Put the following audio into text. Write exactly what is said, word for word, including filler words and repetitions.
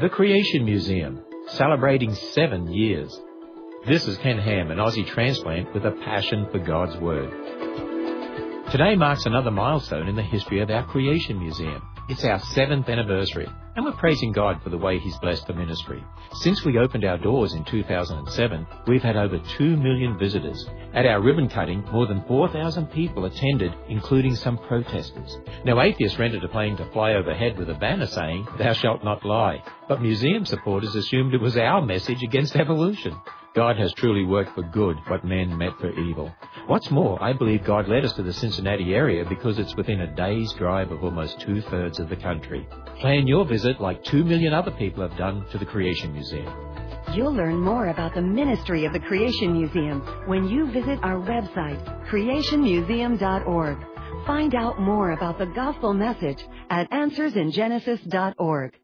The Creation Museum, celebrating seven years. This is Ken Ham, an Aussie transplant with a passion for God's Word. Today marks another milestone in the history of our Creation Museum. It's our seventh anniversary, and we're praising God for the way He's blessed the ministry. Since we opened our doors in two thousand seven, we've had over two million visitors. At our ribbon cutting, more than four thousand people attended, including some protesters. Now, atheists rented a plane to fly overhead with a banner saying, "Thou shalt not lie." But museum supporters assumed it was our message against evolution. God has truly worked for good what men meant for evil. What's more, I believe God led us to the Cincinnati area because it's within a day's drive of almost two-thirds of the country. Plan your visit like two million other people have done to the Creation Museum. You'll learn more about the ministry of the Creation Museum when you visit our website, creation museum dot org. Find out more about the gospel message at answers in genesis dot org.